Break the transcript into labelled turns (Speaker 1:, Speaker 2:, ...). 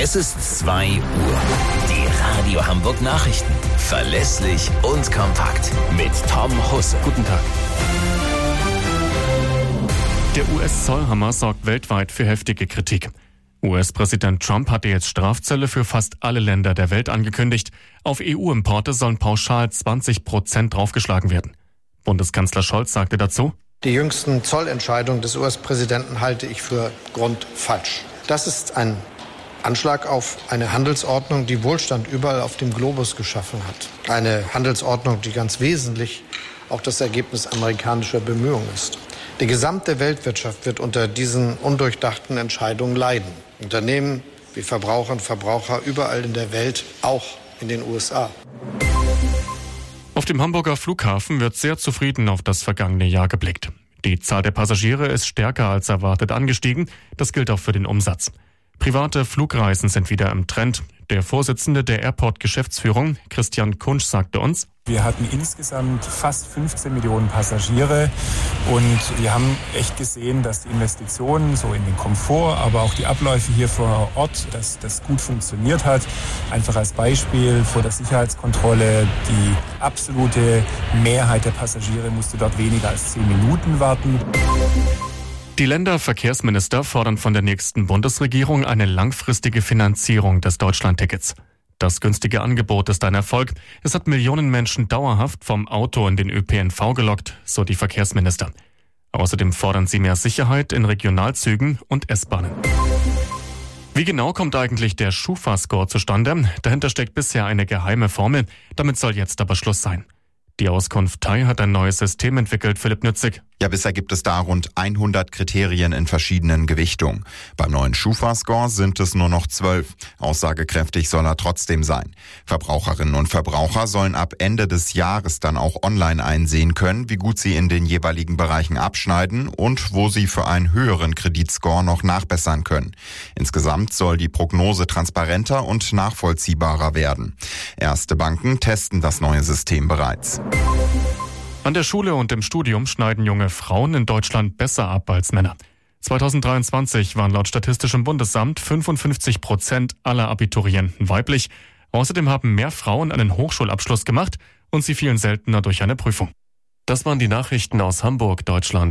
Speaker 1: Es ist 2 Uhr. Die Radio Hamburg Nachrichten. Verlässlich und kompakt. Mit Tom Husse.
Speaker 2: Guten Tag. Der US-Zollhammer sorgt weltweit für heftige Kritik. US-Präsident Trump hatte jetzt Strafzölle für fast alle Länder der Welt angekündigt. Auf EU-Importe sollen pauschal 20% draufgeschlagen werden. Bundeskanzler Scholz sagte dazu:
Speaker 3: Die jüngsten Zollentscheidungen des US-Präsidenten halte ich für grundfalsch. Das ist ein Anschlag auf eine Handelsordnung, die Wohlstand überall auf dem Globus geschaffen hat. Eine Handelsordnung, die ganz wesentlich auch das Ergebnis amerikanischer Bemühungen ist. Die gesamte Weltwirtschaft wird unter diesen undurchdachten Entscheidungen leiden. Unternehmen wie Verbraucher und Verbraucher überall in der Welt, auch in den USA.
Speaker 2: Auf dem Hamburger Flughafen wird sehr zufrieden auf das vergangene Jahr geblickt. Die Zahl der Passagiere ist stärker als erwartet angestiegen. Das gilt auch für den Umsatz. Private Flugreisen sind wieder im Trend. Der Vorsitzende der Airport-Geschäftsführung, Christian Kunsch, sagte uns:
Speaker 4: Wir hatten insgesamt fast 15 Millionen Passagiere und wir haben echt gesehen, dass die Investitionen so in den Komfort, aber auch die Abläufe hier vor Ort, dass das gut funktioniert hat. Einfach als Beispiel vor der Sicherheitskontrolle, die absolute Mehrheit der Passagiere musste dort weniger als 10 Minuten warten.
Speaker 2: Die Länderverkehrsminister fordern von der nächsten Bundesregierung eine langfristige Finanzierung des Deutschlandtickets. Das günstige Angebot ist ein Erfolg. Es hat Millionen Menschen dauerhaft vom Auto in den ÖPNV gelockt, so die Verkehrsminister. Außerdem fordern sie mehr Sicherheit in Regionalzügen und S-Bahnen. Wie genau kommt eigentlich der Schufa-Score zustande? Dahinter steckt bisher eine geheime Formel. Damit soll jetzt aber Schluss sein. Die Auskunft TAI hat ein neues System entwickelt, Philipp Nützig.
Speaker 5: Ja, bisher gibt es da rund 100 Kriterien in verschiedenen Gewichtungen. Beim neuen Schufa-Score sind es nur noch 12. Aussagekräftig soll er trotzdem sein. Verbraucherinnen und Verbraucher sollen ab Ende des Jahres dann auch online einsehen können, wie gut sie in den jeweiligen Bereichen abschneiden und wo sie für einen höheren Kreditscore noch nachbessern können. Insgesamt soll die Prognose transparenter und nachvollziehbarer werden. Erste Banken testen das neue System bereits.
Speaker 2: An der Schule und im Studium schneiden junge Frauen in Deutschland besser ab als Männer. 2023 waren laut Statistischem Bundesamt 55% aller Abiturienten weiblich. Außerdem haben mehr Frauen einen Hochschulabschluss gemacht und sie fielen seltener durch eine Prüfung. Das waren die Nachrichten aus Hamburg, Deutschland.